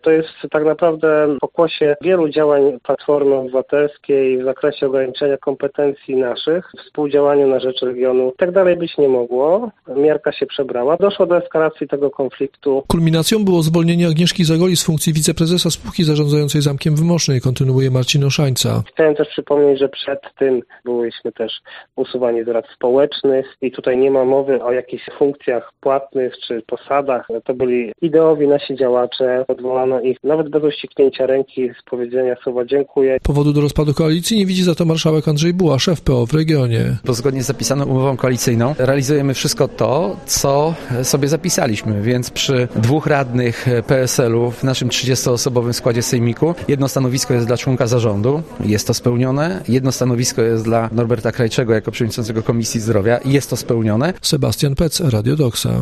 To jest tak naprawdę pokłosie wielu działań Platformy Obywatelskiej w zakresie ograniczenia kompetencji naszych, współdziałaniu na rzecz regionu. Tak dalej być nie mogło. Miarka się przebrała. Doszło do eskalacji tego konfliktu. Kulminacją było zwolnienie Agnieszki Zagoli z funkcji wiceprezesa spółki zarządzającej Zamkiem w Mosznej, kontynuuje Marcin Oszańca. Chciałem też przypomnieć, że przed tym byliśmy też usuwani z rad społecznych i tutaj nie ma mowy o jakichś funkcjach płatnych czy posadach. To byli ideowi nasi działacze. Odwołano ich nawet bez uściśnięcia ręki z powiedzenia słowa dziękuję. Powodu do rozpadu koalicji nie widzi za to marszałek Andrzej Buła, szef PO w regionie. Bo zgodnie z zapisaną umową koalicyjną realizujemy wszystko to, co sobie zapisaliśmy, więc przy 2 radnych PSL-u w naszym 30-osobowym składzie sejmiku jedno stanowisko jest dla członka zarządu, jest to spełnione, jedno stanowisko jest dla Norberta Krajczego jako przewodniczącego Komisji Zdrowia i jest to spełnione. Sebastian Pec, Radio Doksa.